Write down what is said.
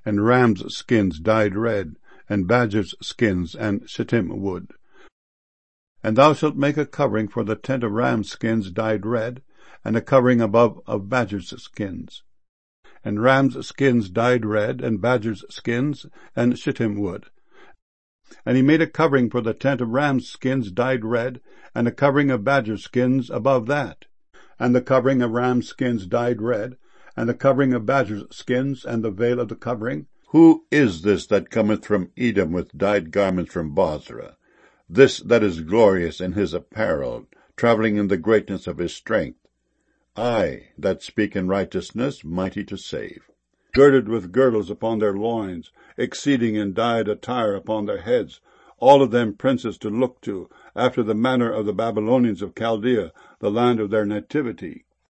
and rams' skins dyed red, and badgers' skins, and shittim wood. And thou shalt make a covering for the tent of rams' skins dyed red, and a covering above of badgers' skins, and rams' skins dyed red, and badgers' skins, and shittim wood. And he made a covering for the tent of rams' skins dyed red, and a covering of badgers' skins above that, and the covering of rams' skins dyed red, and the covering of badgers' skins, and the veil of the covering. Who is this that cometh from Edom with dyed garments from Bozrah? This that is glorious in his apparel, travelling in the greatness of his strength. I, that speak in righteousness, mighty to save. Girded with girdles upon their loins, exceeding in dyed attire upon their heads, all of them princes to look to, after the manner of the Babylonians of Chaldea, the land of their nativity.